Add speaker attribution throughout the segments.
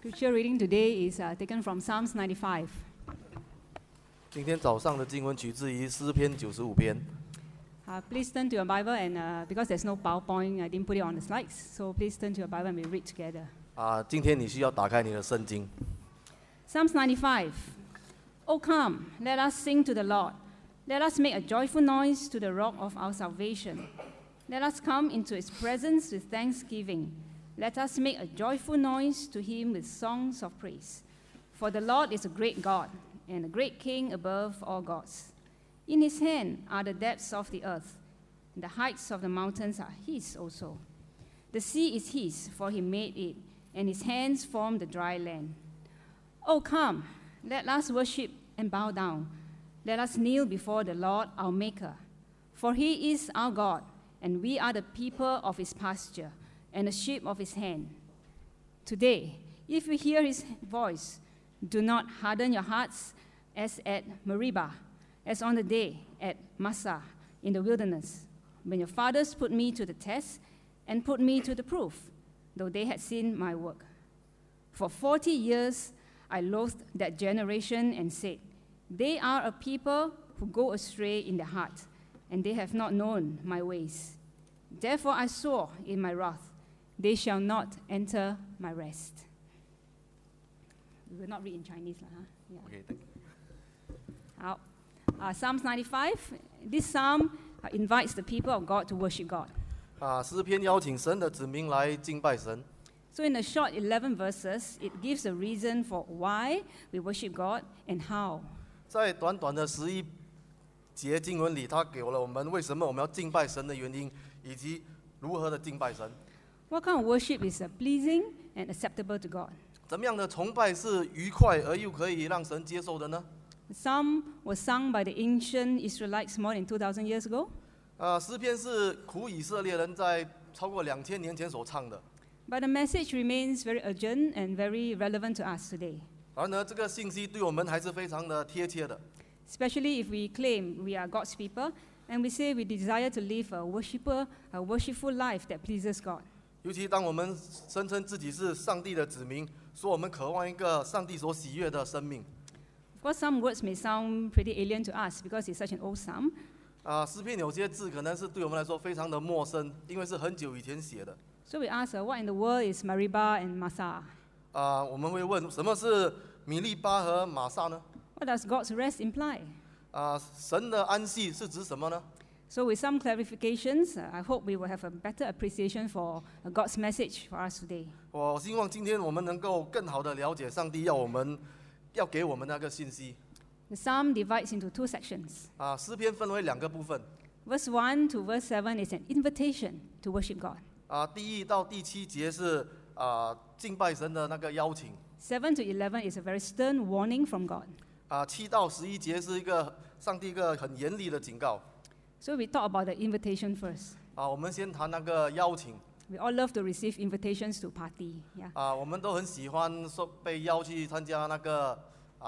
Speaker 1: Scripture reading today is taken from Psalms 95.
Speaker 2: 今天早上的经文取自于诗篇95篇。
Speaker 1: Please turn to your Bible and because there's no PowerPoint, I didn't put it on the slides. So please turn to your Bible and we read together.
Speaker 2: 今天你需要打开你的圣经。
Speaker 1: Psalms 95. Oh come, let us sing to the Lord. Let us make a joyful noise to the rock of our salvation. Let us come into his presence with thanksgiving. Let us make a joyful noise to him with songs of praise. For the Lord is a great God and a great King above all gods. In his hand are the depths of the earth, and the heights of the mountains are his also. The sea is his, for he made it, and his hands formed the dry land. Oh, come, let us worship and bow down. Let us kneel before the Lord our Maker. For he is our God, and we are the people of his pasture, and the sheep of his hand. Today, if you hear his voice, do not harden your hearts as at Meribah, as on the day at Massah in the wilderness, when your fathers put me to the test and put me to the proof, though they had seen my work. For 40 years I loathed that generation and said, they are a people who go astray in their heart, and they have not known my ways. Therefore I swore in my wrath, they shall not enter my rest. We will not read in Chinese. Yeah.
Speaker 2: Okay, thank you.
Speaker 1: Psalms 95, this psalm invites the people of God to worship God.
Speaker 2: 诗篇邀请神的子民来敬拜神。
Speaker 1: So in the short 11 verses, it gives a reason for why we worship God and how.
Speaker 2: 在短短的11节经文里，他给了我们为什么我们要敬拜神的原因，以及如何的敬拜神。
Speaker 1: What kind of worship is pleasing and acceptable to God?
Speaker 2: 怎么样的崇拜是愉快而又可以让神接受的呢？
Speaker 1: The psalm was sung by the ancient Israelites more than 2,000 years ago.
Speaker 2: 诗篇是苦以色列人在超过2000年前所唱的。
Speaker 1: But the message remains very urgent and very relevant to us today.
Speaker 2: 然而，这个信息对我们还是非常的贴切的。
Speaker 1: Especially if we claim we are God's people and we say we desire to live a worshipful life that pleases God.
Speaker 2: 尤其当我们声称自己是上帝的子民，说我们渴望一个上帝所喜悦的生命。
Speaker 1: Of course, some words may sound pretty alien to us because it's such an old psalm.
Speaker 2: 诗篇有些字可能是对我们来说非常的陌生，因为是很久以前写的。
Speaker 1: So we ask, what in the world is Meribah and Massah?
Speaker 2: 我们会问，什么是米利巴和玛撒呢？
Speaker 1: What does God's rest imply?
Speaker 2: 神的安息是指什么呢？
Speaker 1: So with some clarifications, I hope we will have a better appreciation for God's message for us today.
Speaker 2: 我希望今天我们能够更好的了解上帝要给我们那个信息。
Speaker 1: The psalm divides into two sections.
Speaker 2: 诗篇分为2个部分。
Speaker 1: Verse 1 to verse 7 is an invitation to worship God.
Speaker 2: 第1到第7节是敬拜神的那个邀请。
Speaker 1: 7 to 11 is a very stern warning from God.
Speaker 2: 7到11节是上帝一个很严厉的警告。
Speaker 1: So we talk about the invitation first.
Speaker 2: 我们先谈那个邀请。
Speaker 1: We all love to receive invitations to party. Yeah.
Speaker 2: 我们都很喜欢被邀去参加那个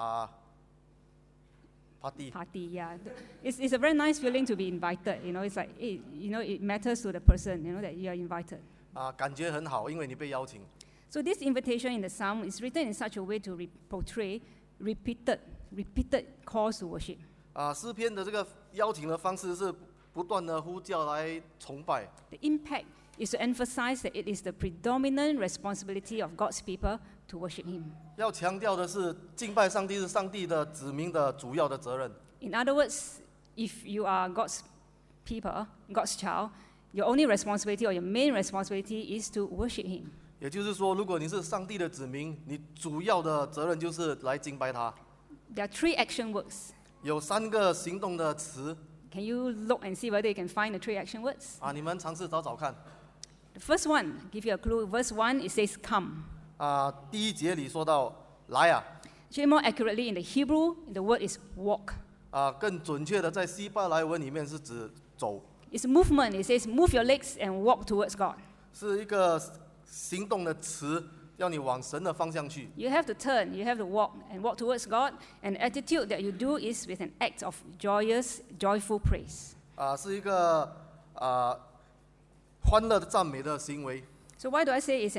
Speaker 2: party.
Speaker 1: Party, yeah. It's a very nice feeling to be invited. It's like, it matters to the person, that you are invited.
Speaker 2: 感觉很好，因为你被邀请。
Speaker 1: So this invitation in the psalm is written in such a way to portray repeated calls to worship.
Speaker 2: 诗篇的这个邀请的方式是不断的呼叫来崇拜。
Speaker 1: The impact is to emphasize that it is the predominant responsibility of God's people to worship Him.
Speaker 2: 要强调的是，敬拜上帝是上帝的子民的主要的责任。
Speaker 1: In other words, if you are God's people, God's child, your only responsibility or your main responsibility is to worship Him.
Speaker 2: 也就是说，如果你是上帝的子民，你主要的责任就是来敬拜他。
Speaker 1: There are 3 action words.
Speaker 2: 有3个行动的词。
Speaker 1: Can you look and see whether you can find the 3 action words?
Speaker 2: 你们尝试找找看。
Speaker 1: The first one, give you a clue. Verse 1, it says come.
Speaker 2: 第1节里说到来啊。
Speaker 1: Actually, more accurately in the Hebrew, the word is walk.
Speaker 2: 更准确的，在希伯来文里面是指走。
Speaker 1: It's movement. It says move your legs and walk towards God.
Speaker 2: 是一个行动的词，要你往神的方向去。
Speaker 1: You have to turn, you have to walk and walk towards God. And the attitude that you do is with an act of joyful praise.
Speaker 2: 是一个欢乐的赞美的行为。
Speaker 1: So why do I say it's an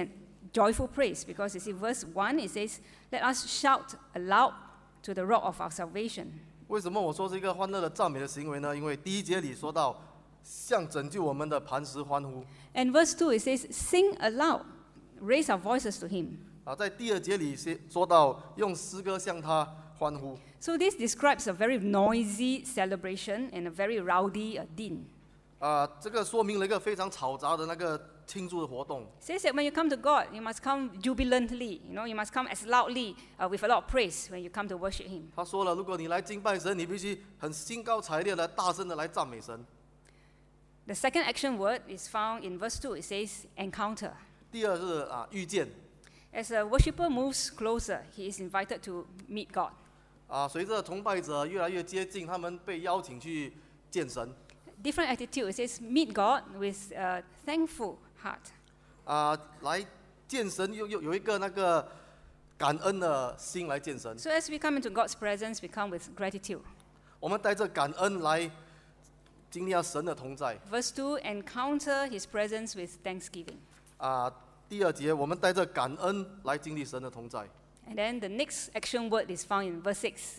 Speaker 1: joyful praise because you see, verse 1 it says, "Let us shout aloud to the rock of our salvation."
Speaker 2: 为什么我说是一个欢乐的赞美的行为呢？因为第一节里说到向拯救我们的磐石欢呼。
Speaker 1: And verse 2 it says, "Sing aloud, raise our voices to him."
Speaker 2: 在第二节里说到用诗歌向他欢呼。
Speaker 1: So this describes a very noisy celebration and a very rowdy din.
Speaker 2: 这个说明了一个非常嘈杂的那个庆祝的活动。
Speaker 1: It says that when you come to God, you must come jubilantly. You must come as loudly with a lot of praise when you come to worship Him.
Speaker 2: 他说了，如果你来敬拜神，你必须很兴高采烈的、大声的来赞美神。
Speaker 1: The second action word is found in verse 2. It says encounter.
Speaker 2: 第二是遇见。
Speaker 1: As a worshipper moves closer, he is invited to meet God.
Speaker 2: 随着崇拜者越来越接近，他们被邀请去见神。
Speaker 1: Different attitude. It says meet God with a thankful heart.
Speaker 2: 来见神有一个那个感恩的心来见神。
Speaker 1: So as we come into God's presence, we come with gratitude.
Speaker 2: 我们带着感恩来经历神的同在。
Speaker 1: Verse 2, encounter His presence with thanksgiving.
Speaker 2: 第二节，我们带着感恩来经历神的同在。
Speaker 1: And then the next action word is found in verse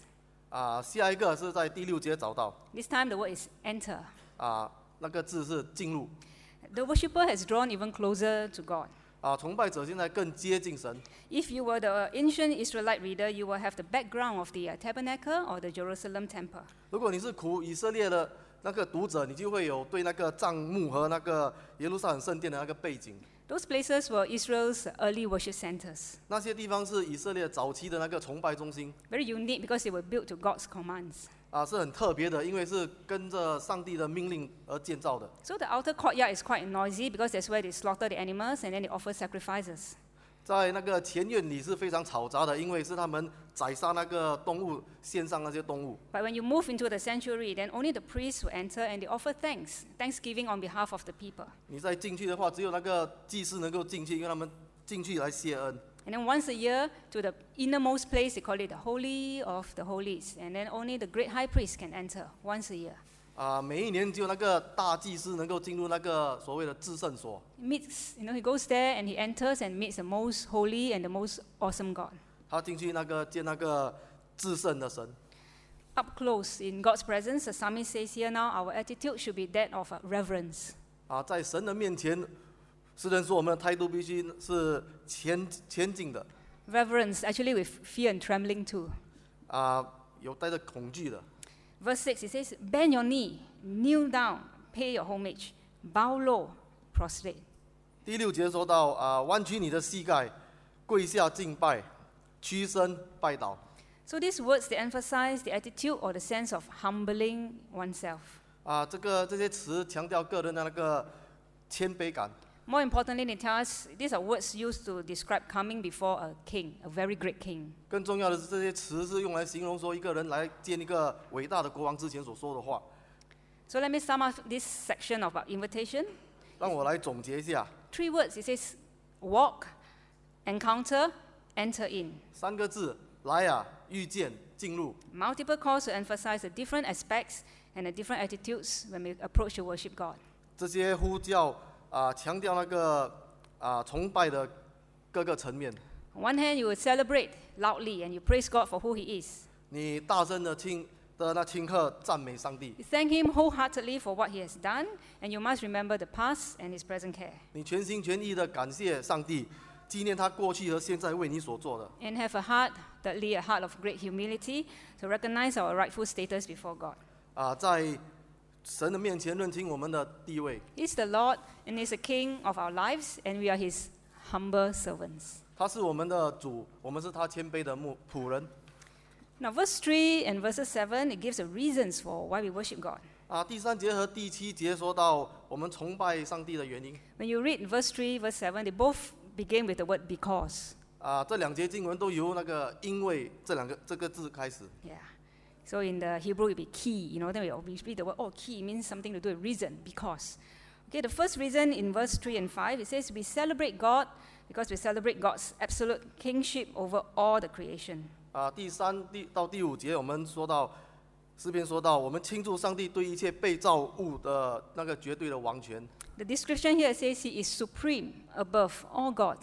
Speaker 1: 6.
Speaker 2: 下一个是在第6节找到。
Speaker 1: This time the word is enter.
Speaker 2: 那个字是进入。
Speaker 1: The worshipper has drawn even closer to God.
Speaker 2: 崇拜者现在更接近神。
Speaker 1: If you were the ancient Israelite reader, you will have the background of the tabernacle or the Jerusalem temple.
Speaker 2: 如果你是古以色列的那个读者，你就会有对那个帐幕和那个耶路撒冷圣殿的那个背景。
Speaker 1: Those places were Israel's early worship centers.
Speaker 2: 那些地方是以色列早期的那个崇拜中心。
Speaker 1: Very unique because they were built to God's commands.
Speaker 2: 是很特别的，因为是跟着上帝的命令而建造的。
Speaker 1: So the outer courtyard is quite noisy because that's where they slaughter the animals and then they offer sacrifices.
Speaker 2: 在那个前院里是非常嘈杂的，因为是他们宰杀那个动物，献上那些动物。
Speaker 1: But when you move into the sanctuary, then only the priests will enter and they offer thanksgiving on behalf of the people.
Speaker 2: 你再进去的话，只有那个祭司能够进去，因为他们进去来谢恩。
Speaker 1: And then once a year, to the innermost place, they call it the Holy of the Holies. And then only the great high priest can enter once a year.
Speaker 2: 每一年只有那个大祭司能够进入那个所谓的至圣所。
Speaker 1: He goes there and he enters and meets the most holy and the most awesome God.
Speaker 2: 他进去见那个至圣的神。
Speaker 1: Up close in God's presence, the psalmist says here now, our attitude should be that of reverence.
Speaker 2: 在神的面前，诗人说我们的态度必须是前进的。
Speaker 1: Reverence, actually with fear and trembling too.
Speaker 2: 有带着恐惧的。
Speaker 1: Verse 6, it says, bend your knee, kneel down, pay your homage, bow low, prostrate.
Speaker 2: 第6节说到弯曲你的膝盖，跪下敬拜，屈身拜倒。
Speaker 1: So these words, they emphasize the attitude or the sense of humbling oneself.
Speaker 2: 这些词强调个人的那个谦卑感。
Speaker 1: More importantly, they tell us these are words used to describe coming before a king, a very great king.
Speaker 2: 更重要的是，这些词是用来形容说一个人来见一个伟大的国王之前所说的话。
Speaker 1: So let me sum up this section of our invitation.
Speaker 2: 让我来总结一下。
Speaker 1: 3 words, it says walk, encounter, enter in.
Speaker 2: 3个字，来遇见，进入。
Speaker 1: Multiple calls to emphasize the different aspects and the different attitudes when we approach to worship God.
Speaker 2: 这些呼叫强调那个崇拜的各个层面。
Speaker 1: On one hand, you will celebrate loudly and you praise God for who He is.
Speaker 2: 你大声的顷刻赞美上帝。
Speaker 1: You thank Him wholeheartedly for what He has done, and you must remember the past and His present care.
Speaker 2: 你全心全意的感谢上帝，纪念他过去和现在为你所做的。
Speaker 1: And have a heart, thirdly, a heart of great humility to recognize our rightful status before God.
Speaker 2: 在神的面前认清我们的地位。
Speaker 1: He's the Lord and He's the King of our lives, and we are His humble servants.
Speaker 2: 他是我们的主，我们是他谦卑的仆人。
Speaker 1: Now, verse 3 and verse 7, it gives the reasons for why we worship God.
Speaker 2: 第3节和第7节说到我们崇拜上帝的原因。
Speaker 1: When you read verse 3, verse 7, they both begin with the word because.
Speaker 2: 这2节经文都由那个因为这个字开始。
Speaker 1: Yeah. So in the Hebrew, it would be key. Then we read the word, key means something to do with reason, because. Okay, the first reason in verse 3 and 5, it says we celebrate God because we celebrate God's absolute kingship over all the creation.
Speaker 2: 第3到第5节，我们说到诗篇说到，我们庆祝上帝对一切被造物的那个绝对的王权。
Speaker 1: The description here says He is supreme above all gods.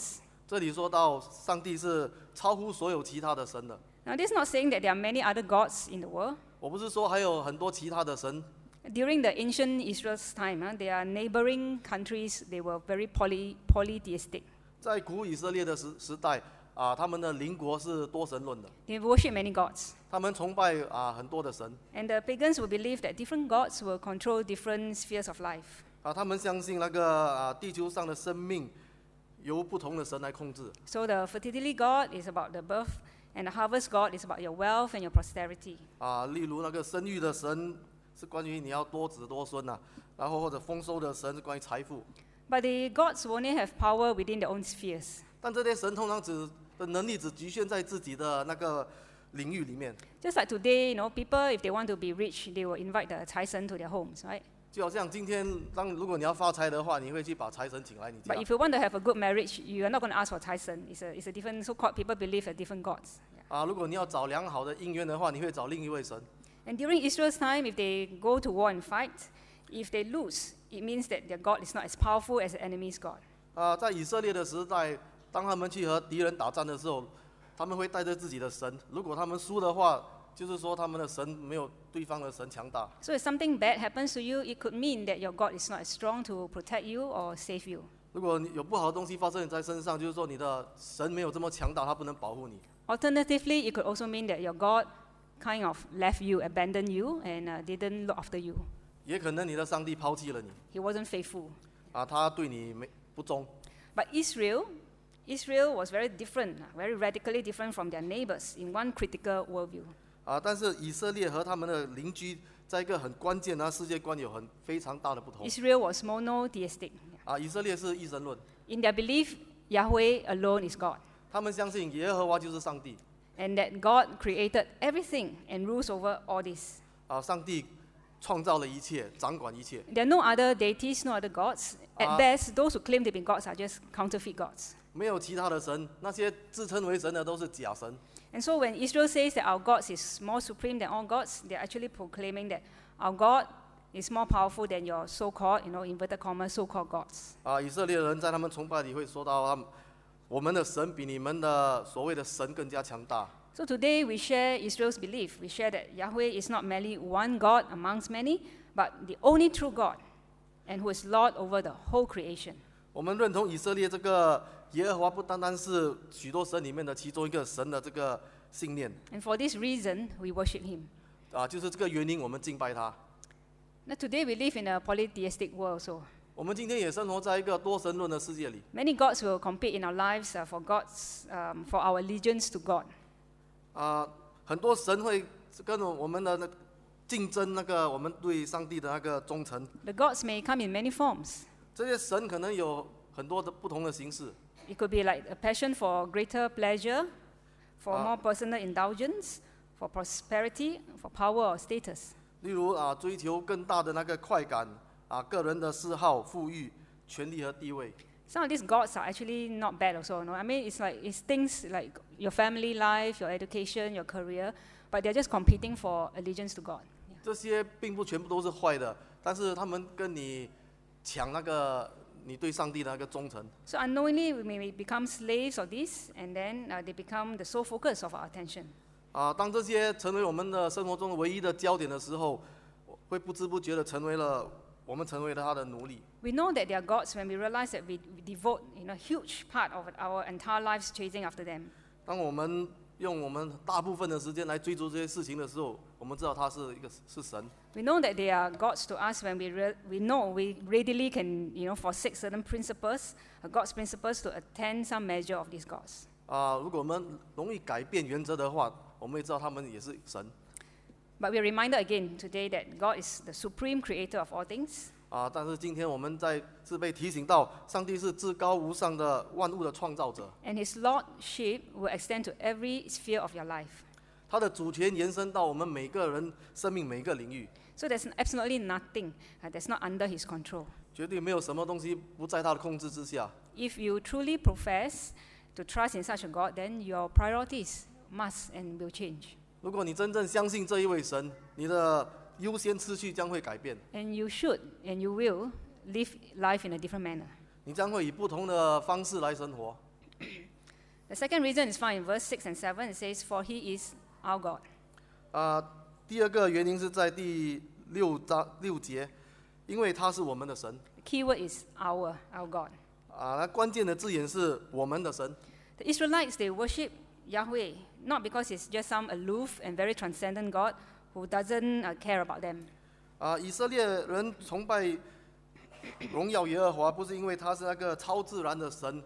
Speaker 2: 这里说到上帝是超乎所有其他的神的。
Speaker 1: Now, this is not saying that there are many other gods in the world.
Speaker 2: 我不是说还有很多其他的神。
Speaker 1: During the ancient Israel's time, their neighboring countries, they were very polytheistic.
Speaker 2: 在古以色列的时代啊，他们的邻国是多神论的，
Speaker 1: They worship many gods.
Speaker 2: 他们崇拜很多的神
Speaker 1: And the pagans will believe that different gods will control different spheres of life.
Speaker 2: 他们相信那个地球上的生命由不同的神来控制
Speaker 1: So the fertility god is about the birth, and the harvest god is about your wealth and your posterity.
Speaker 2: 例如那个生育的神是关于你要多子多孙然后或者丰收的神是关于财富，
Speaker 1: But the gods will only have power within their own spheres.
Speaker 2: 但这些神通常的能力只局限在自己的那个领域里面。
Speaker 1: Just like today, people, if they want to be rich, they will invite the 财神 to their homes, right?
Speaker 2: 就好像今天，如果你要发财的话，你会去把财神请来你家
Speaker 1: But。if you want to have a good marriage, you are not going to ask for 财神. It's a different, so-called people believe are different gods.
Speaker 2: 如果你要找良好的姻缘的话，你会找另一位神。
Speaker 1: And during Israel's time, if they go to war and fight, if they lose, it means that their God is not as powerful as the enemy's God.
Speaker 2: 在以色列的时代，当他们去和敌人打仗的时候，他们会带着自己的神。如果他们输的话，就是说他们的神没有对方的神强大。
Speaker 1: So if something bad happens to you, it could mean that your God is not as strong to protect you or save you.
Speaker 2: 如果你有不好的东西发生在身上，就是说你的神没有这么强大，他不能保护你。
Speaker 1: Alternatively, it could also mean that your God kind of left you, abandoned you, and didn't look after you.
Speaker 2: 也可能你的上帝抛弃了你，
Speaker 1: He wasn't faithful.
Speaker 2: 他对你不忠。
Speaker 1: But Israel was very different, very radically different from their neighbors in one critical worldview.
Speaker 2: 但是以色列和他们的邻居在一个很关键的世界观有非常大的不同。
Speaker 1: Israel was monotheistic.
Speaker 2: 以色列是一神论，
Speaker 1: In their belief, Yahweh alone is God,
Speaker 2: 他们相信耶和华就是上帝，
Speaker 1: and that God created everything and rules over all this.
Speaker 2: 上帝创造了一切，掌管一切。
Speaker 1: There are no other deities, no other gods. At best, those who claim to be gods are just counterfeit gods.
Speaker 2: 没有其他的神，那些自称为神的都是假神。
Speaker 1: And so when Israel says that our God is more supreme than all gods, they're actually proclaiming that our God is more powerful than your so-called, inverted commas, so-called gods.
Speaker 2: 以色列人在他们崇拜里会说到，我们的神比你们的所谓的神更加强大。
Speaker 1: So today we share Israel's belief. We share that Yahweh is not merely one God amongst many, but the only true God, and who is Lord over the whole creation.
Speaker 2: 我们认同以色列这个耶和华不单单是许多神里面的其中一个神的这个信念，
Speaker 1: And for this reason, we worship Him.
Speaker 2: 就是这个原因我们敬拜他。
Speaker 1: Now today we live in a polytheistic world, so
Speaker 2: 我们今天也生活在一个多神论的世界里，
Speaker 1: many gods will compete in our lives for our allegiance to God.
Speaker 2: 很多神会跟我们的竞争我们对上帝的那个忠诚。
Speaker 1: The gods may come in many forms.
Speaker 2: 这些神可能有很多的不同的形式，
Speaker 1: It could be like a passion for greater pleasure, for more personal indulgence, for prosperity, for power or status.
Speaker 2: 例如追求更大的那个快感，个人的嗜好、富裕、权力和地位。
Speaker 1: Some of these gods are actually not bad also. I mean, it's things like your family life, your education, your career, but they're just competing for allegiance to God.
Speaker 2: 这些并不全部都是坏的，但是他们跟你抢你对上帝的那个忠诚。
Speaker 1: So unknowingly, we may become slaves of this, and then they become the sole focus of our attention.
Speaker 2: 当这些成为我们的生活中唯一的焦点的时候，会不知不觉的我们成为了他的奴隶。
Speaker 1: We know that they are gods when we realize that we devote a huge part of our entire lives chasing after them.
Speaker 2: 当我们用我们大部分的时间来追逐这些事情的时候，我们知道他是神。
Speaker 1: We know that they are gods to us when we know we readily can forsake certain principles, God's principles, to attain some measure of these gods.
Speaker 2: 如果我们容易改变原则的话，我们也知道他们也是神。
Speaker 1: But we are reminded again today that God is the supreme creator of all things.
Speaker 2: 但是今天我们是被提醒到，上帝是至高无上的万物的创造者，
Speaker 1: And His lordship will extend to every sphere of your life.
Speaker 2: 他的主权延伸到我们每个人生命每个领域，
Speaker 1: So there's absolutely nothing that's not under His control.
Speaker 2: 绝对没有什么东西不在他的控制之下。
Speaker 1: If you truly profess to trust in such a God, then your priorities must and will change.
Speaker 2: 如果你真正相信这一位神，你的优先次序将会改变，
Speaker 1: And you should and you will live life in a different manner.
Speaker 2: 你将会以不同的方式来生活。
Speaker 1: The second reason is found in verse 6 and 7. It says, "For he is our God."
Speaker 2: 第二个原因是在第6节，因为他是我们的神。
Speaker 1: The key word is our God.
Speaker 2: 那关键的字眼是我们的神。
Speaker 1: The Israelites, they worship Yahweh, not because he's just some aloof and very transcendent God who doesn't care about them.
Speaker 2: 以色列人崇拜荣耀耶和华，不是因为他是那个超自然的神。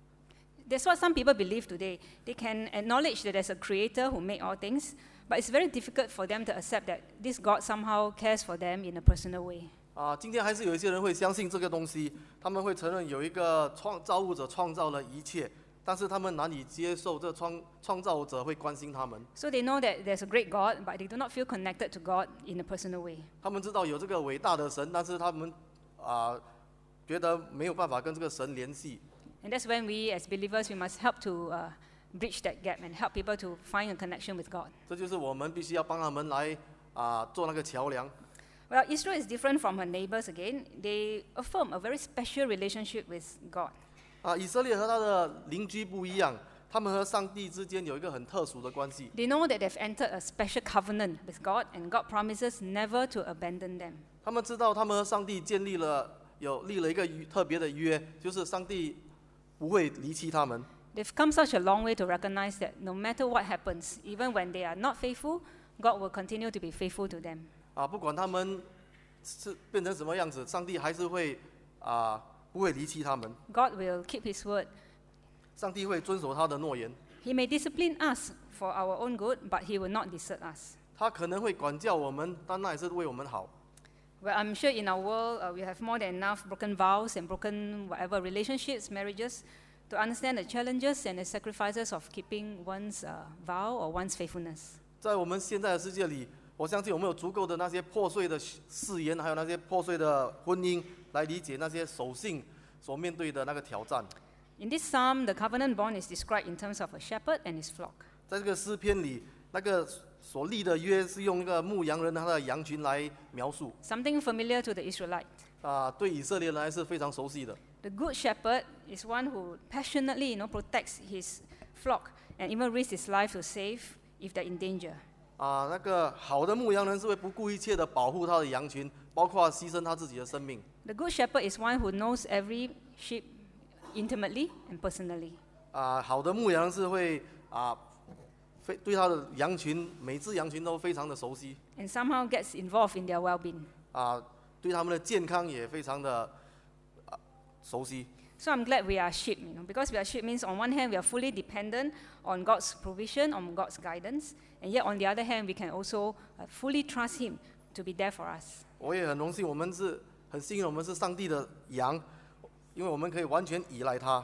Speaker 1: That's what some people believe today. They can acknowledge that there's a creator who made all things, but it's very difficult for them to accept that this God somehow cares for them in a personal way.
Speaker 2: 今天还是有一些人会相信这个东西，他们会承认有一个造物者创造了一切，但是他们难以接受这创造者会关心他们。
Speaker 1: So they know that there's a great God, but they do not feel connected to God in a personal way.
Speaker 2: 他们知道有这个伟大的神，但是他们觉得没有办法跟这个神联系。
Speaker 1: And that's when we, as believers, we must help to bridge that gap and help people to find a connection with God.
Speaker 2: 这就是我们必须要帮他们来做那个桥梁。
Speaker 1: Well, Israel is different from her neighbors again. They affirm a very special relationship with God.
Speaker 2: 以色列和他的邻居不一样，他们和上帝之间有一个很特殊的关系。
Speaker 1: They know that they've entered a special covenant with God, and God promises never to abandon them.
Speaker 2: 他们知道他们和上帝立了一个特别的约，就是上帝不会离弃他们。
Speaker 1: They've come such a long way to recognize that no matter what happens, even when they are not faithful, God will continue to be faithful to them.
Speaker 2: 不管他们是变成什么样子，上帝还是会不会离弃他们。
Speaker 1: God will keep His word.
Speaker 2: 上帝会遵守他的诺言。
Speaker 1: He may discipline us for our own good, but He will not desert us.
Speaker 2: 他可能会管教我们，但那也是为我们好。
Speaker 1: Well, I'm sure in our world we have more than enough broken vows and broken whatever relationships, marriages, to understand the challenges and the sacrifices of keeping one's vow or one's faithfulness.
Speaker 2: 在我们现在的世界里，我相信我们有足够的那些破碎的誓言，还有那些破碎的婚姻，来理解那些守信所面对的那个挑战。
Speaker 1: In this psalm, the covenant bond is described in terms of a shepherd and his flock.
Speaker 2: 在这个诗篇里，那个所立的约是用那个牧羊人他的羊群来描述。
Speaker 1: Something familiar to the Israelite.
Speaker 2: 对以色列人来是非常熟悉的。
Speaker 1: The good shepherd is one who passionately, protects his flock and even risks his life to save if they're in danger.
Speaker 2: 那个好的牧羊人是会不顾一切的保护他的羊群，包括牺牲他自己的生命。
Speaker 1: The good shepherd is one who knows every sheep intimately and personally.
Speaker 2: 好的牧羊人是会对他的羊群，每只羊群都非常的熟悉。
Speaker 1: And somehow gets involved in their well-being.
Speaker 2: 对他们的健康也非常的熟悉。
Speaker 1: So I'm glad we are sheep, because we are sheep means on one hand we are fully dependent on God's provision, on God's guidance, and yet on the other hand we can also fully trust Him to be there for us.
Speaker 2: 我也很荣幸，我们是很幸运，我们是上帝的羊，因为我们可以完全依赖他。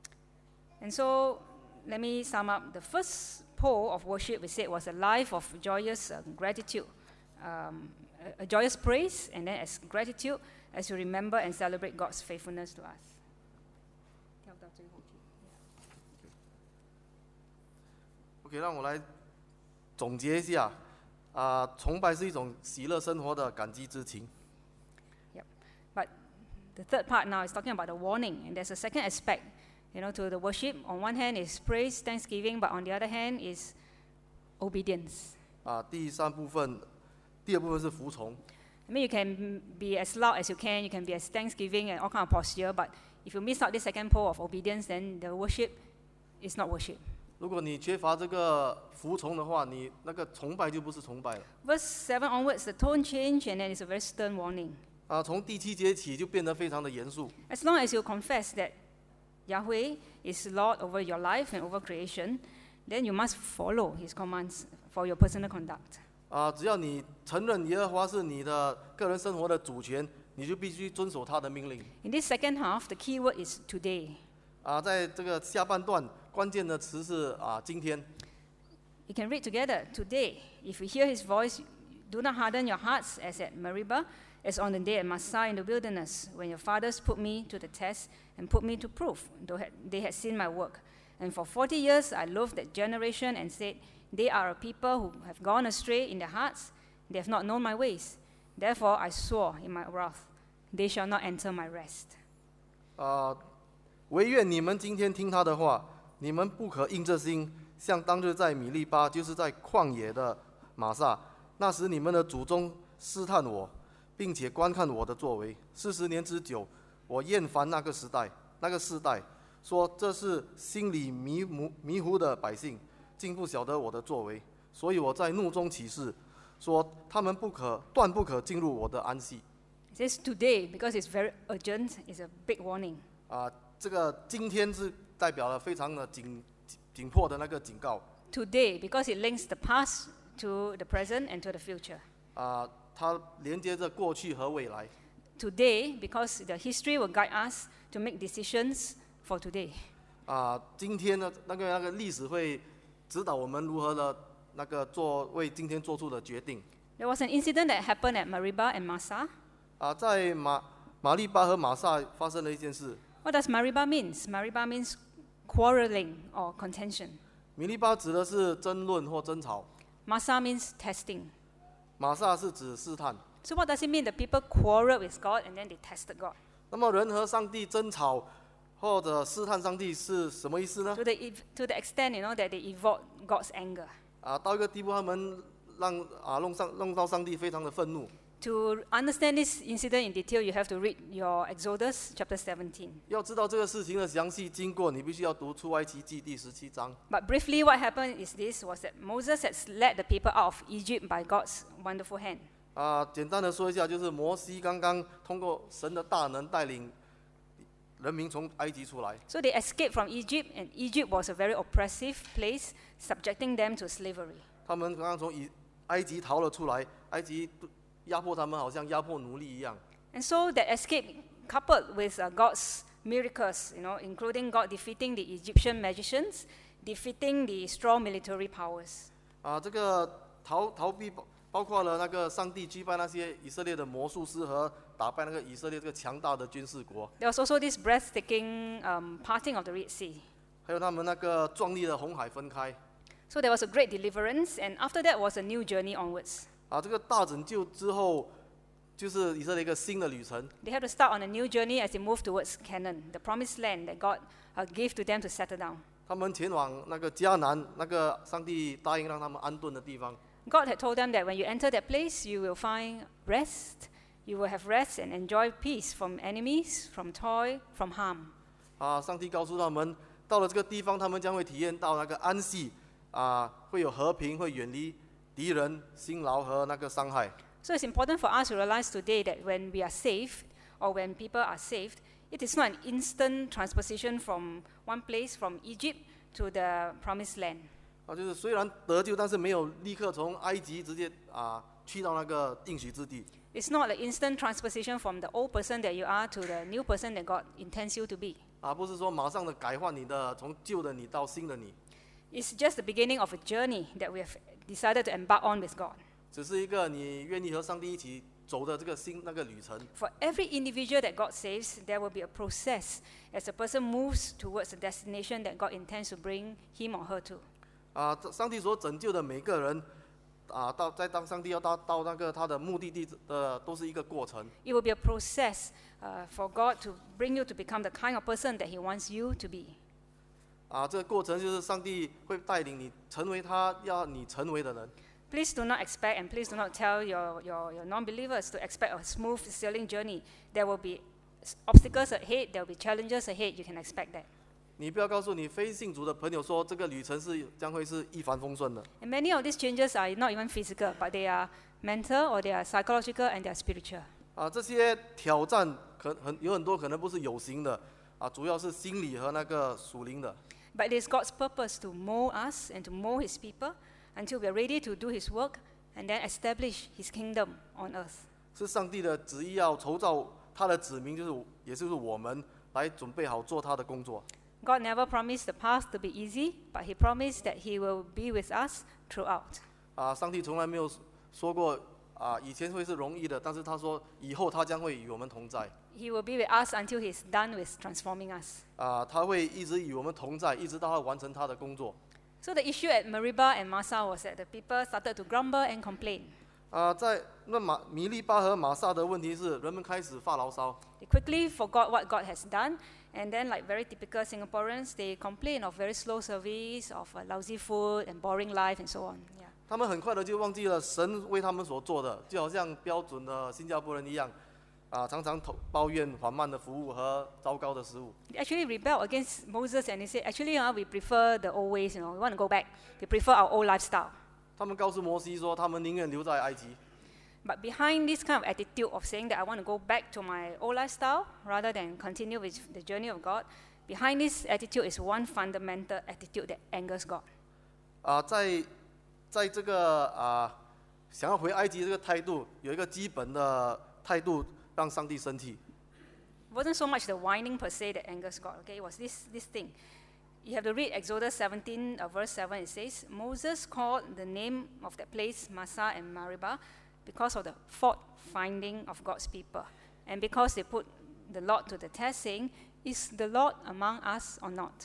Speaker 1: And so let me sum up. The first pole of worship we said was a life of joyous gratitude, a joyous praise, and then as gratitude as we remember and celebrate God's faithfulness to us.
Speaker 2: OK， 让我来总结一下。崇拜是一种喜乐生活的感激之情。
Speaker 1: Yep. But the third part now is talking about the warning, and there's a second aspect, to the worship. On one hand is praise, thanksgiving, but on the other hand is obedience.
Speaker 2: 第二部分是服从。
Speaker 1: I mean, you can be as loud as you can be as thanksgiving and all kind of posture, but if you miss out this second pole of obedience, then the worship is not worship.
Speaker 2: 如果你缺乏这个服从的话，你那个崇拜就不是崇拜了。
Speaker 1: Verse 7 onwards, the tone change, and then it's a very stern warning.
Speaker 2: 从第7节起就变得非常的严肃。
Speaker 1: As long as you confess that Yahweh is Lord over your life and over creation, then you must follow His commands for your personal conduct.
Speaker 2: 只要你承认耶和华是你的个人生活的主权，你就必须遵守他的命令。
Speaker 1: In this second half, the key word is today.
Speaker 2: 在这个下半段，关键的词是今天。
Speaker 1: You can read together. Today, if you hear His voice, do not harden your hearts as at Meribah, as on the day at Massah in the wilderness, when your fathers put me to the test and put me to proof, though they had seen my work. And for 40 years I loathed that generation and said, they are a people who have gone astray in their hearts. They have not known my ways. Therefore I swore in my wrath, they shall not enter my rest.
Speaker 2: 唯愿你们今天听他的话，你们不可硬着心，像当日在米利巴，就是在旷野的玛撒，那时你们的祖宗试探我，并且观看我的作为40年之久，我厌烦那个世代，说这是心里迷糊的百姓，竟不晓得我的作为，所以我在怒中起誓，说他们断不可进入我的安息。
Speaker 1: It says today, because it's very urgent, it's a big warning.
Speaker 2: 这个今天是代表了非常的紧迫的那个警告。
Speaker 1: Today, because it links the past to the present and to the future.
Speaker 2: 它连接着过去和未来。
Speaker 1: Today, because the history will guide us to make decisions for today.
Speaker 2: 今天的那个历史会指导我们如何的那个为今天做出的决定。
Speaker 1: There was an incident that happened at Meribah and Massah.
Speaker 2: 在马利巴和马撒发生了一件事。
Speaker 1: What does Meribah means? Meribah means quarreling or contention.
Speaker 2: 米利巴指的是争论或争吵。
Speaker 1: Massah means testing.
Speaker 2: 马撒是指试探。
Speaker 1: So what does it mean? The people quarreled with God and then they tested God.
Speaker 2: 那么人和上帝争吵或者试探上帝是什么意思呢？
Speaker 1: To the extent, that they evoked God's anger.
Speaker 2: 到一个地步，他们弄到上帝非常的愤怒。
Speaker 1: To understand this incident in detail, you have to read your Exodus chapter 17.
Speaker 2: 要知道这个事情的详细经过，你必须要读出埃及记第17章。
Speaker 1: But briefly, what happened was that Moses had led the people out of Egypt by God's wonderful hand.
Speaker 2: 简单的说一下，就是摩西刚刚通过神的大能带领人民从埃及出来。
Speaker 1: So they escaped from Egypt, and Egypt was a very oppressive place, subjecting them to slavery.
Speaker 2: 他们刚刚从埃及逃了出来，埃及压迫他们，好像压迫奴隶一样。
Speaker 1: And so that escape, coupled with God's miracles, including God defeating the Egyptian magicians, defeating the strong military powers.
Speaker 2: 这个逃避包括了那个上帝击败那些以色列的魔术师和打败那个以色列这个强大的军事国。
Speaker 1: There was also this breathtaking parting of the Red Sea.
Speaker 2: 还有他们那个壮丽的红海分开。
Speaker 1: So there was a great deliverance, and after that was a new journey onwards.
Speaker 2: 这个大拯救之后，就是以色列一个新的旅程。
Speaker 1: They had to start on a new journey as they moved towards Canaan, the promised land that God gave to them to settle down.
Speaker 2: 他们前往那个迦南，那个上帝答应让他们安顿的地方。
Speaker 1: God had told them that when you enter that place, you will find rest. You will have rest and enjoy peace from enemies, from toil, from harm.
Speaker 2: 上帝告诉他们，到了这个地方，他们将会体验到那个安息，会有和平，会远离敌人、辛劳和那个伤害。
Speaker 1: So it's important for us to realize today that when we are saved, or when people are saved, it is not an instant transposition from one place, from Egypt to the promised land.
Speaker 2: 就是虽然得救，但是没有立刻从埃及直接去到那个应许之地。
Speaker 1: It's not an instant transposition from the old person that you are to the new person that God intends you to be.
Speaker 2: 不是说马上的改换你的，从旧的你到新的你。
Speaker 1: It's just the beginning of a journey that we have decided to embark on with God.
Speaker 2: 只是一个你愿意和上帝一起走的这个那个旅程。
Speaker 1: For every individual that God saves, there will be a process as a person moves towards the destination that God intends to bring him or her to.
Speaker 2: 上帝所拯救的每个人，当上帝要到那个他的目的地都是一个过程。
Speaker 1: It will be a process for God to bring you to become the kind of person that He wants you to be.
Speaker 2: 这个过程就是上帝会带领你成为他要你成为的人。
Speaker 1: Please do not expect, and please do not tell your non-believers to expect a smooth sailing journey. There will be obstacles ahead, there will be challenges ahead. You can expect that.
Speaker 2: 你不要告诉你非信主的朋友说这个旅程将会是一帆风顺的。
Speaker 1: And many of these changes are not even physical, but they are mental or they are psychological and they are spiritual.
Speaker 2: 这些挑战有很多可能不是有形的，主要是心理和那个属灵的。
Speaker 1: But it is God's purpose to mold us and to mold His people until we are ready to do His work and then establish His kingdom on earth.
Speaker 2: 是上帝的旨意，要筹造他的子民，也就是我们来准备好做他的工作。
Speaker 1: God never promised the path to be easy, but He promised that He will be with us throughout.
Speaker 2: 上帝从来没有说过以前会是容易的，但是他说以后他将会与我们同在。
Speaker 1: He will be with us until He's done with transforming us.
Speaker 2: 他会一直与我们同在，一直到他完成他的工作。
Speaker 1: So the issue at Meribah and Massah was that the people started to grumble and complain.
Speaker 2: 在米利巴和马撒的问题是，人们开始发牢骚。
Speaker 1: They quickly forgot what God has done, And then, like very typical Singaporeans, they complain of very slow service, of lousy food and boring life and so on. Yeah.
Speaker 2: 他们很快的就忘记了神为他们所做的，就好像标准的新加坡人一样，常常抱怨缓慢的服务和糟糕的食物。
Speaker 1: They actually rebelled against Moses and they said, actually, we prefer the old ways, we want to go back. We prefer our old lifestyle.
Speaker 2: 他们告诉摩西说，他们宁愿留在埃及。
Speaker 1: But behind this kind of attitude of saying that I want to go back to my old lifestyle rather than continue with the journey of God, behind this attitude is one fundamental attitude that angers God.
Speaker 2: 在这个想要回埃及这个态度，有一个基本的态度让上帝生气。
Speaker 1: It wasn't so much the whining per se that angers God. Okay, it was this thing. You have to read Exodus 17, verse 7. It says, Moses called the name of that place Massah and Meribah because of the fault finding of God's people, and because they put the Lord to the test, saying, "Is the Lord among us or not?"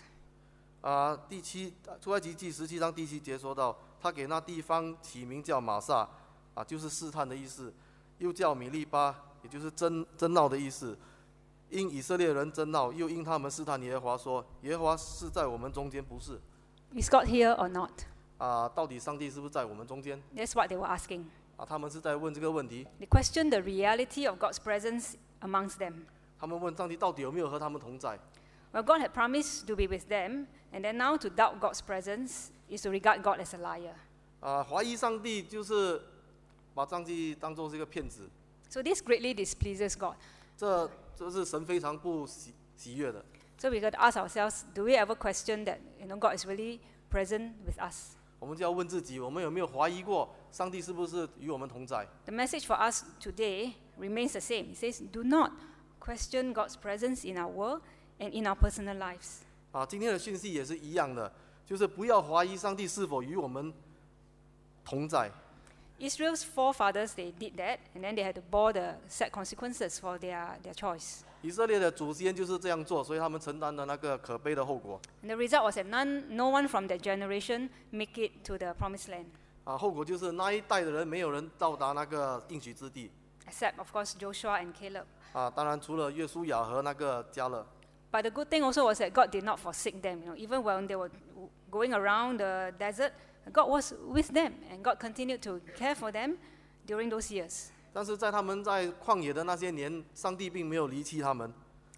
Speaker 2: 出埃及记17章第7节说到，他给那地方起名叫玛撒，就是试探的意思，又叫米利巴，也就是争闹的意思。因以色列人争闹，又因他们试探耶和华，说：耶和华是在我们中间，不是。
Speaker 1: Is God here or not?
Speaker 2: 到底上帝是不是在我们中间？
Speaker 1: That's what they were asking.
Speaker 2: 他们是在问这个问题。
Speaker 1: They questioned the reality of God's presence amongst them.
Speaker 2: 他们问上帝到底有没有和他们同在？
Speaker 1: Well, God had promised to be with them, and then now to doubt God's presence is to regard God as a liar.
Speaker 2: 怀疑上帝就是把上帝当作是一个骗子。
Speaker 1: So this greatly displeases God.
Speaker 2: 这是神非常不喜悦的。
Speaker 1: So we got to ask ourselves, do we ever question that God is really present with us?
Speaker 2: 我们就要问自己，我们有没有怀疑过上帝是不是与我们同在？
Speaker 1: The message for us today remains the same. It says, do not question God's presence in our world and in our personal lives.
Speaker 2: 今天的讯息也是一样的，就是不要怀疑上帝是否与我们同在。
Speaker 1: Israel's forefathers, they did that, and then they had to bear the sad consequences for their choice.
Speaker 2: 以色列的祖先就是这样做，所以他们承担了那个可悲的后果。
Speaker 1: And the result was that no one from that generation make it to the promised land,
Speaker 2: 后果就是那一代的人没有人到达那个应许之地。
Speaker 1: except, of course, Joshua and Caleb.
Speaker 2: 当然除了约书亚和那个迦勒。
Speaker 1: But the good thing also was that God did not forsake them. Even when they were going around the desert, God was with them, and God continued to care for them during those years.
Speaker 2: 但是在他们在旷野的那些年，上帝并没有离弃他们。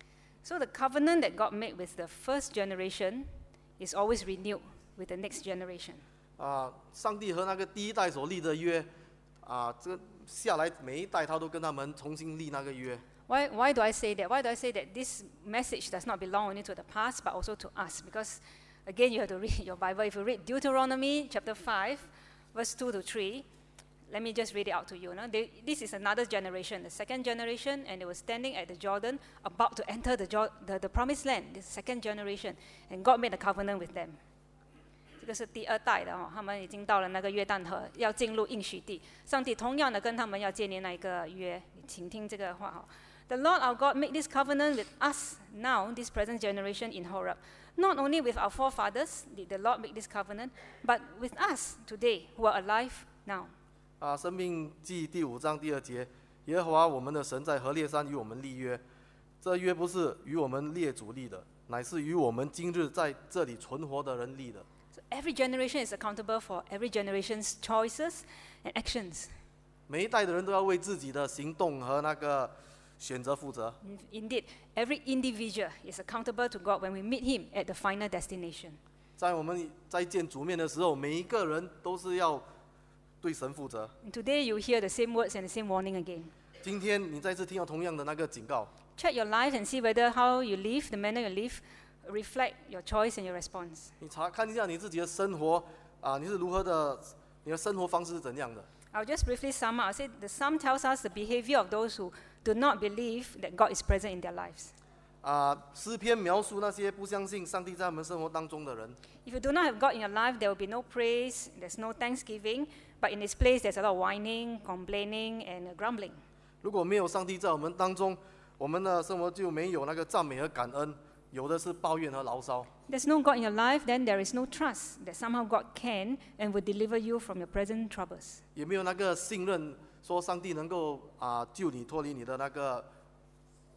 Speaker 1: So the covenant that God made with the first generation is always renewed with the next generation.
Speaker 2: 上帝和那个第一代所立的约，这下来每一代他都跟他们重新立那个约。
Speaker 1: Why do I say that? Why do I say that this message does not belong only to the past, but also to us? Because, again, you have to read your Bible. If you read Deuteronomy chapter 5, verse 2 to 3, let me just read it out to you. This is another generation, the second generation, and they were standing at the Jordan, about to enter the promised land, the second generation, and God made a covenant with them. 这个是第二代的他们已经到了那个约旦河，要进入应许地。上帝同样的跟他们要建立那一个约，请听这个话The Lord our God made this covenant with us now, this present generation in Horeb. Not only with our forefathers did the Lord make this covenant, but with us today who are alive now.
Speaker 2: 生命记第5章第2节，耶和华我们的神在何烈山与我们立约，这约不是与我们列祖立的，乃是与我们今日在这里存活的人立的。
Speaker 1: So every generation is accountable for every generation's choices and actions.
Speaker 2: 每一代的人都要为自己的行动和那个选择负责。
Speaker 1: Indeed, every individual is accountable to God when we meet Him at the final destination.
Speaker 2: 在我们再见主面的时候，每一个人都是要对神负责。
Speaker 1: And today you hear the same words and the same warning again.
Speaker 2: 今天你再次听到同样的那个警告。
Speaker 1: Check your life and see whether how you live, the manner you live, reflect your choice and your response.
Speaker 2: 你看一下你自己的生活你是如何的，你的生活方式是怎样的？
Speaker 1: I'll just briefly sum up. I'll say the psalm tells us the behavior of those who do not believe that God is present in their lives.
Speaker 2: 诗篇描述那些不相信上帝在我们生活当中的人。
Speaker 1: If you do not have God in your life, there will be no praise, there's no thanksgiving, but in this place there's a lot of whining, complaining, and grumbling.
Speaker 2: 如果没有上帝在我们当中，我们的生活就没有那个赞美和感恩，有的是抱怨和牢骚。
Speaker 1: There's no God in your life, then there is no trust that somehow God can and will deliver you from your present troubles.
Speaker 2: 也没有那个信任，说上帝能够救你脱离你的那个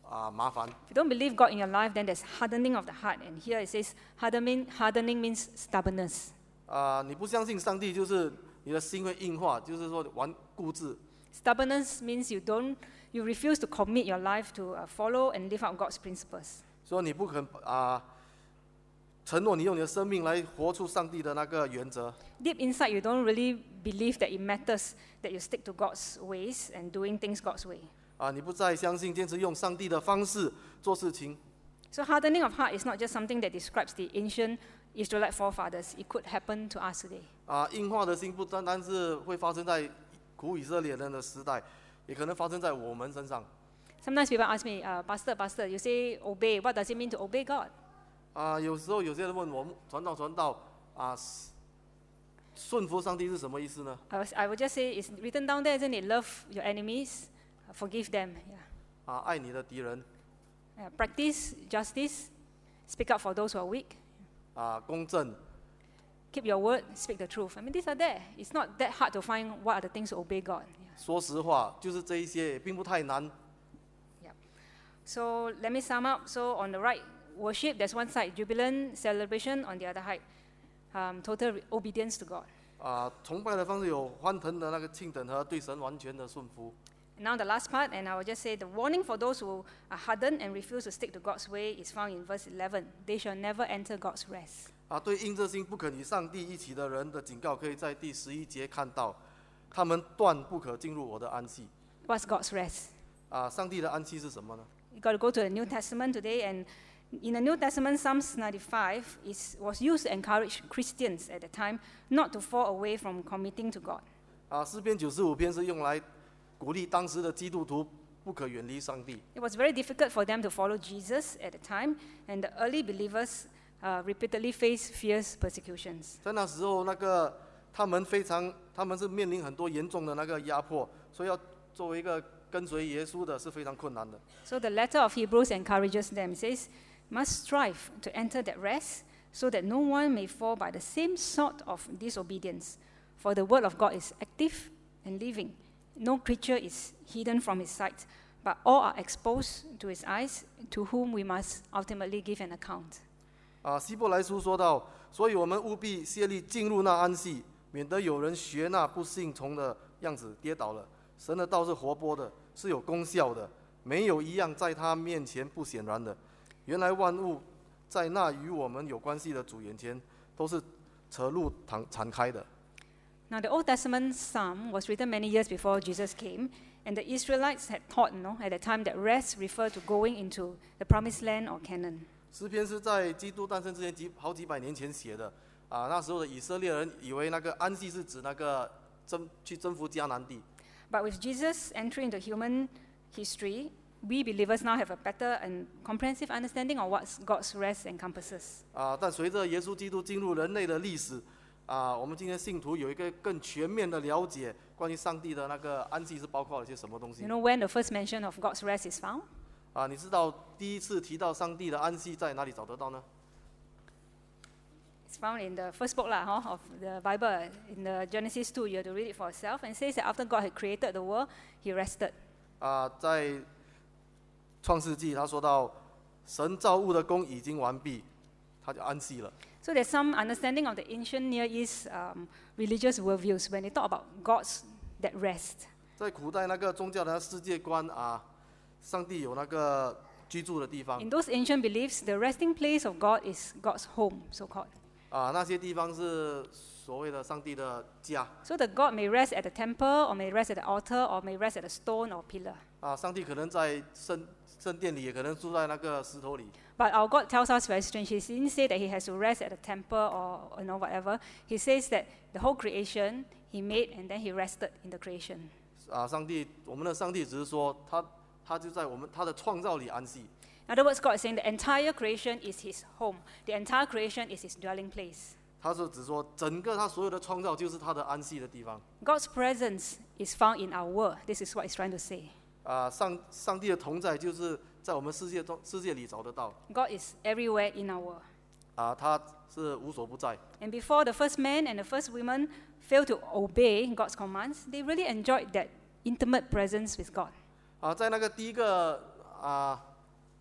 Speaker 2: 麻烦。
Speaker 1: If you don't believe God in your life, then there's hardening of the heart. And here it says hardening means stubbornness.
Speaker 2: 你不相信上帝，就是你的心会硬化，就是说顽固执。
Speaker 1: Stubbornness means you refuse to commit your life to follow and live out God's principles.
Speaker 2: 说你不肯承诺你用你的生命来活出上帝的那个原则。
Speaker 1: Deep inside, you don't really believe that it matters that you stick to God's ways and doing things God's way.
Speaker 2: 你不再相信坚持用上帝的方式做事情。
Speaker 1: So hardening of heart is not just something that describes the ancient Israelite forefathers. It could happen to us today.
Speaker 2: 硬化的心不单单是会发生在古以色列人的时代，也可能发生在我们身上。
Speaker 1: Sometimes people ask me, Pastor, you say obey. What does it mean to obey God?
Speaker 2: 有时候有些人问我，传道顺服上帝是什么意思呢？
Speaker 1: I would just say, it's written down there, isn't it? Love your enemies, forgive them. Yeah.
Speaker 2: 爱你的敌人，
Speaker 1: Practice justice, speak up for those who are weak.
Speaker 2: 公正，
Speaker 1: Keep your word, speak the truth. I mean, these are there. It's not that hard to find what are the things to obey God. Yeah.
Speaker 2: 说实话，就是这一些，也并不太难。
Speaker 1: So let me sum up. So on the right, worship, there's one side, jubilant celebration. On the other side, total obedience to God.
Speaker 2: 崇拜的方式有欢腾的那个庆等和对神完全的顺服。
Speaker 1: And now the last part, and I will just say the warning for those who are hardened and refuse to stick to God's way is found in verse 11. They shall never enter God's rest.
Speaker 2: 对硬着心不肯与上帝一起的人的警告，可以在第11节看到，他们断不可进入我的安息。
Speaker 1: What's God's rest?
Speaker 2: 上帝的安息是什么呢？
Speaker 1: You got to go to the New Testament today, and in the New Testament, Psalms 95 was used to encourage Christians at the time not to fall away from committing to God.
Speaker 2: 诗篇95篇是用来鼓励当时的基督徒不可远离上帝。
Speaker 1: It was very difficult for them to follow Jesus at the time, and the early believers repeatedly faced fierce persecutions.
Speaker 2: 在那时候，他们是面临很多严重的那个压迫，所以要作为一个跟随耶稣的是非常困难的。
Speaker 1: So the letter of Hebrews encourages them. It says, must strive to enter that rest so that no one may fall by the same sort of disobedience. For the word of God is active and living. No creature is hidden from his sight, but all are exposed to his eyes, to whom we must ultimately give an account.
Speaker 2: 希伯来书说到，所以我们务必竭力进入那安息，免得有人学那不信从的样子跌倒了。神的道是活泼的，是有功效的，没有一样在他面前不显然的。原来万物在那与我们有关系的主眼前，都是侧路敞开的。
Speaker 1: Now, the Old Testament psalm was written many years before Jesus came, and the Israelites had thought, at the time that rest referred to going into the promised land or Canaan.
Speaker 2: 诗篇是在基督诞生之前好几百年前写的。那时候的以色列人以为那个安息是指那个去征服迦南地。
Speaker 1: But with Jesus entering into human history, we believers now have a better and comprehensive understanding of what God's rest encompasses.
Speaker 2: 但随着耶稣基督进入人类的历史，我们今天信徒有一个更全面的了解，关于上帝的那个安息是包括了些什么东西。
Speaker 1: You know when the first mention of God's rest is found?
Speaker 2: 你知道第一次提到上帝的安息在哪里找得到呢？
Speaker 1: It's found in the first book of the Bible, in the Genesis 2. You have to read it for yourself. And it says that after God had created the world, He rested.
Speaker 2: 在创世纪他说到，神造物的工已经完毕，他就安息了。
Speaker 1: So there's some understanding of the ancient Near East religious worldviews when they talk about God's that rest.
Speaker 2: 在古代那个宗教的世界观上帝有那个居住的地方。
Speaker 1: In those ancient beliefs, the resting place of God is God's home, so-called.
Speaker 2: 那些地方是所谓的上帝的家。
Speaker 1: So the God may rest at the temple, or may rest at the altar, or may rest at a stone or pillar.
Speaker 2: 上帝可能在圣殿里，也可能住在那个石头里。
Speaker 1: But our God tells us very strange. He didn't say that He has to rest at the temple or whatever. He says that the whole creation He made, and then He rested in the creation.
Speaker 2: 我们的上帝只是说他就在他的创造里安息。
Speaker 1: In other words, God is saying the entire creation is His home. The entire creation is His dwelling place.
Speaker 2: 他是只说整个他所有的创造就是他的安息的地方。
Speaker 1: God's presence is found in our world. This is what He's trying to say.
Speaker 2: 上帝的同在就是在我们世界里找得到。
Speaker 1: God is everywhere in our world.
Speaker 2: 他是无所不在。
Speaker 1: And before the first man and the first woman failed to obey God's commands, they really enjoyed that intimate presence with God.
Speaker 2: 在那个第一个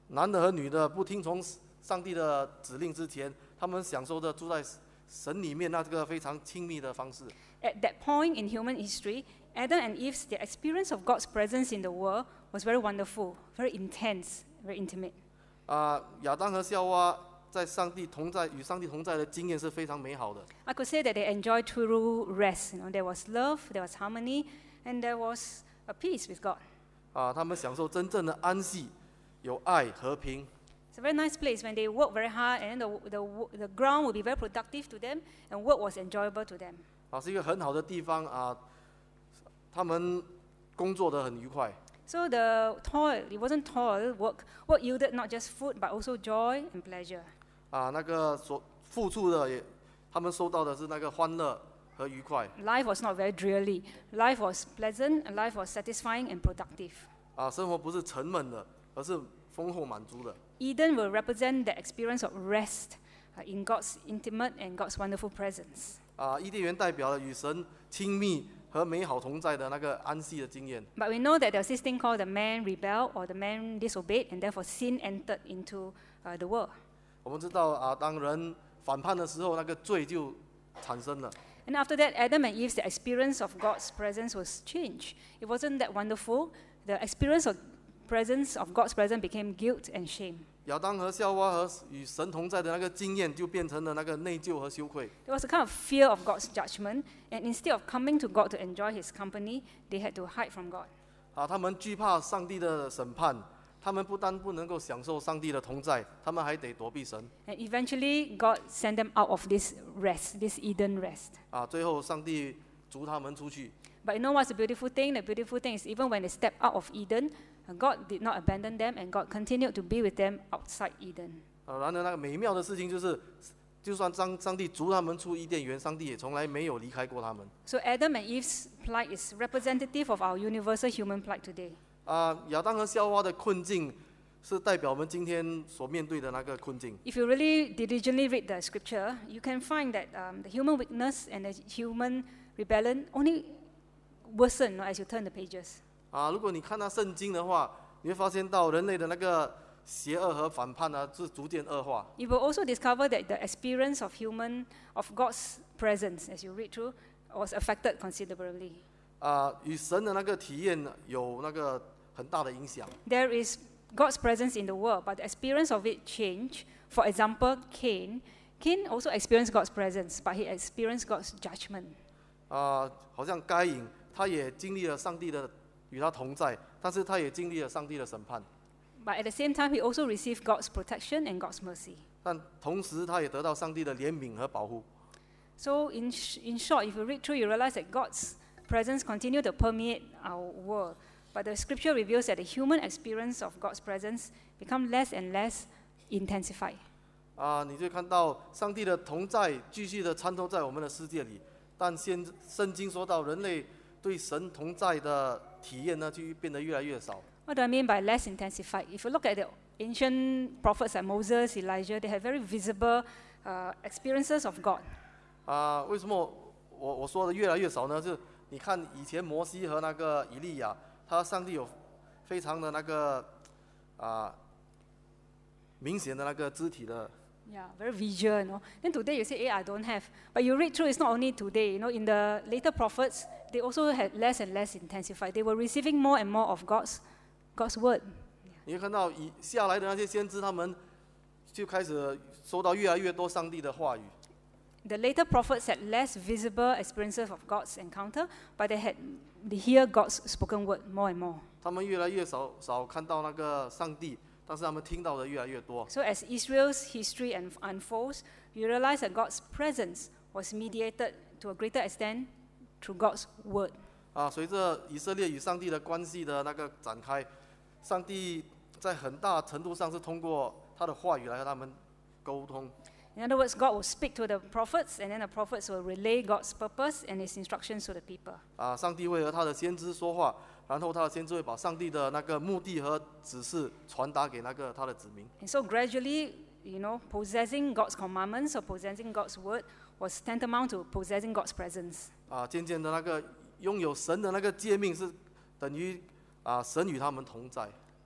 Speaker 2: 男的和女的不听从上帝的指令之前，他们享受着住在神里面那个非常亲密的方式。
Speaker 1: At that point in human history, Adam and Eve's their experience of God's presence in the world was very wonderful, very intense, very intimate.
Speaker 2: 亚当和夏娃在与上帝同在的经验是非常美好的。
Speaker 1: I could say that they enjoyed true rest. There was love, there was harmony, and there was a peace with God.
Speaker 2: 他们享受真正的安息，有爱和平。
Speaker 1: It's a very nice place when they work very hard, and the ground will be very productive to them, and work was enjoyable to them.
Speaker 2: 是一个很好的地方他们工作得很愉快。
Speaker 1: So the toil, it wasn't toil, work yielded not just food, but also joy and pleasure.
Speaker 2: 那个所付出的他们收到的是那个欢乐和愉快。
Speaker 1: Life was not very dreary. Life was pleasant, and life was satisfying and productive.
Speaker 2: 生活不是沉闷的，而是丰厚满足的。
Speaker 1: Eden will represent the experience of rest in God's intimate and God's wonderful presence.
Speaker 2: 伊甸园代表了与神亲密和美好同在的那个安息的经验。
Speaker 1: But we know that there was this thing called the man rebelled or the man disobeyed, and therefore sin entered into the world.
Speaker 2: 我们知道当人反叛的时候，那个罪就产生了。
Speaker 1: And after that, Adam and Eve's experience of God's presence was changed. It wasn't that wonderful. The experience of presence of God's presence became guilt and shame.
Speaker 2: 亚当和夏娃和与神同在的那个经验，就变成了那个内疚和羞愧。
Speaker 1: There was a kind of fear of God's judgment, and instead of coming to God to enjoy His company, they had to hide from God.
Speaker 2: 他们惧怕上帝的审判，他们不但不能够享受上帝的同在，他们还得躲避神。
Speaker 1: And eventually, God sent them out of this rest, this Eden rest.
Speaker 2: 最后上帝逐他们出去。
Speaker 1: But you know what's the beautiful thing? The beautiful thing is even when they stepped out of Eden, God did not abandon them, and God continued to be with them outside Eden.
Speaker 2: 然而那个美妙的事情就是，就算上帝逐他们出伊甸园，上帝也从来没有离开过他们。
Speaker 1: So Adam and Eve's plight is representative of our universal human plight today.
Speaker 2: 亚当和夏娃的困境是代表我们今天所面对的那个困境。
Speaker 1: If you really diligently read the scripture, you can find that the human weakness and the human rebellion only worsen as you turn the pages.
Speaker 2: 如果你看到圣经的话，你会发现到人类的那个邪恶和反叛是逐渐恶化。
Speaker 1: You will also discover that the experience of God's presence, as you read through, was affected considerably.
Speaker 2: 与神的那个体验有那个很大的影响。
Speaker 1: There is God's presence in the world, but the experience of it changed. For example, Cain also experienced God's presence, but he experienced God's judgment.
Speaker 2: 好像该隐，他也经历了上帝的与他同在，但是他也经历了上帝的审判。
Speaker 1: But at the same time, he also received God's protection and God's mercy.
Speaker 2: 但同时，他也得到上帝的怜悯和保护。
Speaker 1: So, in short, if you read through, you realize that God's presence continued to permeate our world. But the scripture reveals that the human experience of God's presence become less and less intensified.
Speaker 2: 你就看到上帝的同在继续的参透在我们的世界里，但圣经说到人类对神同在的体验呢，就变得越来越少。
Speaker 1: What do I mean by less intensified? If you look at the ancient prophets like Moses, Elijah, they had very visible experiences of God.
Speaker 2: 为什么我说的越来越少呢？就是你看以前摩西和那个以利亚，上帝有非常的那个明显的那个肢体的。
Speaker 1: Yeah, very visual, Then today you say, I don't have. But you read through, it's not only today, in the later prophets, they also had less and less intensified. They were receiving more and more of God's word.
Speaker 2: 你会看到下来的那些先知，他们就开始收到越来越多上帝的话语。
Speaker 1: The later prophets had less visible experiences of God's encounter, but they hear God's spoken word more and more.
Speaker 2: 他们越来越少看到那个上帝。但是他们听到的越来越多。
Speaker 1: So as Israel's history unfolds, you realize that God's presence was mediated to a greater extent through God's word.
Speaker 2: 随着以色列与上帝的关系的那个展开，上帝在很大程度上是通过他的话语来和他们沟通。
Speaker 1: In other words, God will speak to the prophets, and then the prophets will relay God's purpose and His instructions to the people.
Speaker 2: 上帝会和他的先知说话。然后他的先知会把上帝的那个目的和指示传达给那个他的子民。
Speaker 1: And so gradually, possessing God's commandments or possessing God's word was tantamount to possessing God's presence.
Speaker 2: 渐渐的那个拥有神的那个诫命是等于神与他们同在。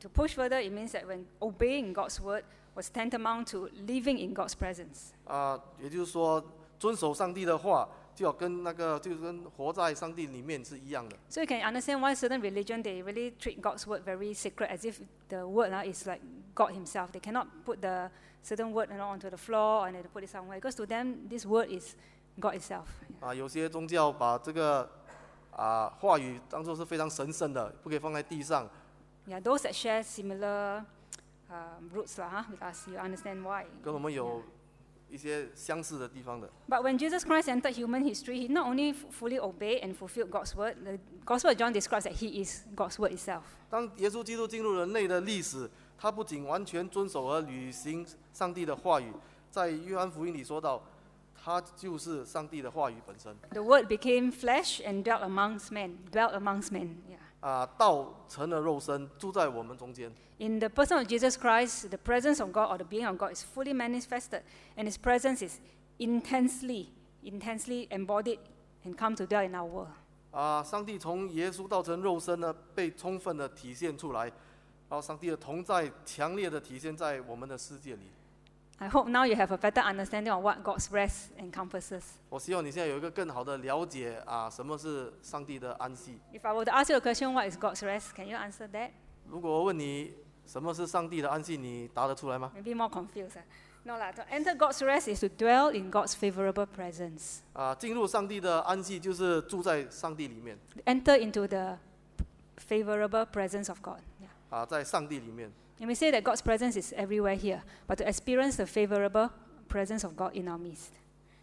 Speaker 1: To push further, it means that when obeying God's word was tantamount to living in God's presence.
Speaker 2: 也就是说，遵守上帝的话，就要跟就跟活在上帝里面是一样的。
Speaker 1: So you can understand why certain religion, they really treat God's word very sacred, as if the word is like God himself. They cannot put the certain word onto the floor and they put it somewhere, because to them, this word is God itself.
Speaker 2: 有些宗教把这个话语当作是非常神圣的，不可以放在地上。
Speaker 1: Yeah, those that share similar roots with us, you understand why.
Speaker 2: 跟我们有一些相似的地方的。
Speaker 1: But when Jesus Christ entered human history, he not only fully obeyed and fulfilled God's word, the Gospel of John describes that he is God's word itself.
Speaker 2: 当耶稣基督进入人类的历史，他不仅完全遵守和履行上帝的话语，在约翰福音里说到，他就是上帝的话语本身。
Speaker 1: The word became flesh and dwelt amongst men. Yeah.
Speaker 2: 道成了肉身，住在我们中间。
Speaker 1: In the person of Jesus Christ, the presence of God or the being of God is fully manifested, and his presence is intensely embodied and come to dwell in our world.
Speaker 2: 上帝从耶稣道成肉身呢，被充分的体现出来，然后上帝的同在强烈的体现在我们的世界里。
Speaker 1: I hope now you have a better understanding of what God's rest encompasses.
Speaker 2: 我希望你现在有一个更好的了解什么是上帝的安息。
Speaker 1: If I were to ask you a question, what is God's rest? Can you answer that?
Speaker 2: 如果我问你什么是上帝的安息，你答得出来吗？
Speaker 1: Maybe more confused. No, to enter God's rest is to dwell in God's favorable presence.
Speaker 2: 进入上帝的安息就是住在上帝里面。
Speaker 1: Enter into the favorable presence of God. Yeah.
Speaker 2: 在上帝里面。
Speaker 1: And we say that God's presence is everywhere here, but to experience the favorable presence of God in our midst.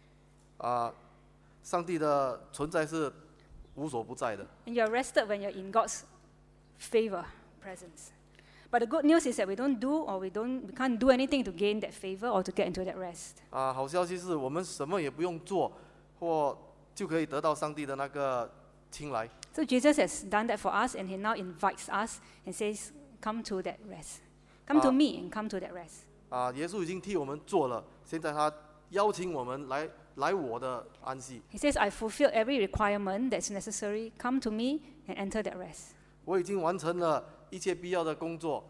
Speaker 2: 上帝的存在是无所不在的。
Speaker 1: And you're rested when you're in God's favor presence. But the good news is that we can't do anything to gain that favor or to get into that rest.
Speaker 2: 好消息是我们什么也不用做，或就可以得到上帝的那个青睐。
Speaker 1: So Jesus has done that for us, and he now invites us and says, "Come to that rest. Come to me and come to that rest."
Speaker 2: 耶稣已经替我们做了，现在他邀请我们来我的安息。
Speaker 1: He says, "I fulfill every requirement that's necessary. Come to me and enter that rest."
Speaker 2: 我已经完成了一切必要的工作，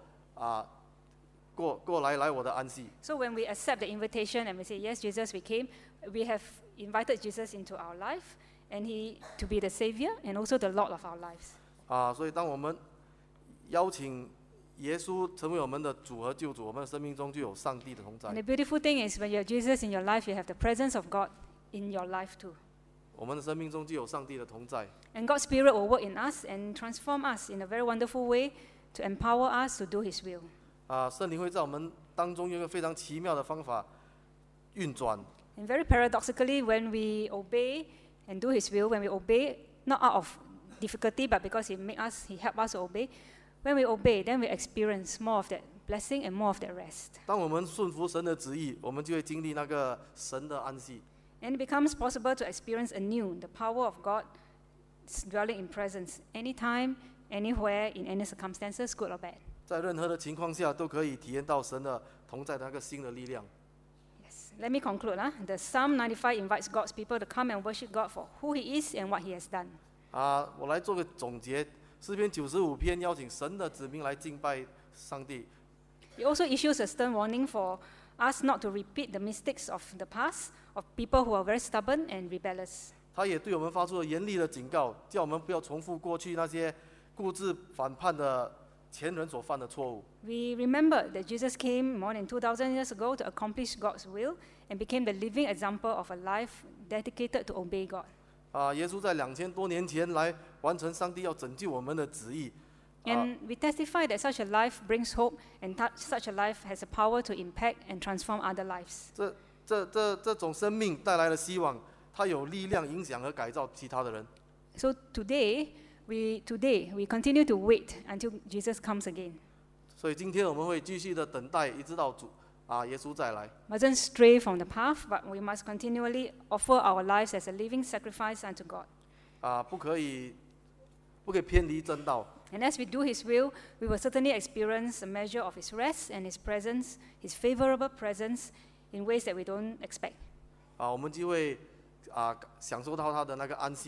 Speaker 2: 过来我的安息。
Speaker 1: So when we accept the invitation and we say, "Yes, Jesus, we came," we have invited Jesus into our life, and he to be the Savior and also the Lord of our lives.
Speaker 2: 所以当我们邀请耶稣成为我们的主和救主，我们的生命中就有上帝的同在。
Speaker 1: And the beautiful thing is when you have Jesus in your life, you have the presence of God in your life too.
Speaker 2: 我们的生命中就有上帝的同在。
Speaker 1: And God's Spirit will work in us and transform us in a very wonderful way to empower us to do His will.
Speaker 2: 圣灵会在我们当中用一个非常奇妙的方法运转。
Speaker 1: And very paradoxically, when we obey and do His will, when we obey not out of difficulty, but because He help us to obey, when we obey, then we experience more of that blessing and more of that rest.
Speaker 2: 当我们顺服神的旨意，我们就会经历那个神的安息。
Speaker 1: And it becomes possible to experience anew the power of God dwelling in presence anytime, anywhere, in any circumstances, good or bad.
Speaker 2: 在任何的情况下，都可以体验到神的同在的那个新的力量。
Speaker 1: Yes. Let me conclude. The Psalm 95 invites God's people to come and worship God for who He is and what He has done.
Speaker 2: 我来做个总结。诗篇95篇邀请神的子民来敬拜上帝。
Speaker 1: It also issues a stern warning for us not to repeat the mistakes of the past of people who are very stubborn and rebellious.
Speaker 2: 他也对我们发出了严厉的警告，叫我们不要重复过去那些固执反叛的前人所犯的错误。
Speaker 1: We remember that Jesus came more than 2,000 years ago to accomplish God's will and became the living example of a life dedicated to obey God.
Speaker 2: 耶稣在2000多年前来完成上帝要拯救我们的旨意。
Speaker 1: And we testify that such a life brings hope, and such a life has the power to impact and transform other lives.
Speaker 2: 这种生命带来了希望，它有力量影响和改造其他的人。
Speaker 1: So today we continue to wait until Jesus comes again.
Speaker 2: 所以今天我们会继续的等待，一直到耶稣再来。
Speaker 1: Mustn't stray from the path, but we must continually offer our lives as a living sacrifice unto God.
Speaker 2: 不可以偏离正道。
Speaker 1: And as we do His will, we will certainly experience a measure of His rest and His presence, His favorable presence, in ways that we don't expect.
Speaker 2: 我们就会享受到他的那个安息。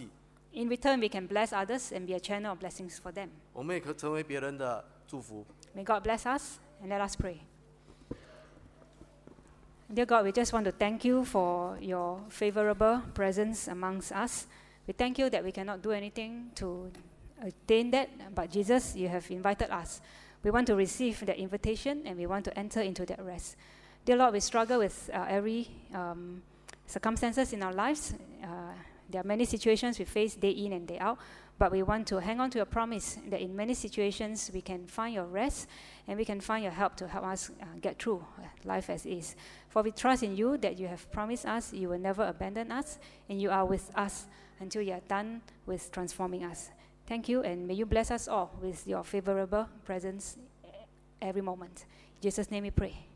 Speaker 1: In return, we can bless others and be a channel of blessings for them.
Speaker 2: 我们也可成为别人的祝福。
Speaker 1: May God bless us, and let us pray. Dear God, we just want to thank you for your favorable presence amongst us. We thank you that we cannot do anything to attain that, but Jesus, you have invited us. We want to receive that invitation, and we want to enter into that rest. Dear Lord, we struggle with every circumstances in our lives. There are many situations we face day in and day out, but we want to hang on to your promise that in many situations we can find your rest and we can find your help to help us get through life as is. For we trust in you that you have promised us you will never abandon us, and you are with us until you are done with transforming us. Thank you, and may you bless us all with your favorable presence every moment. In Jesus' name we pray.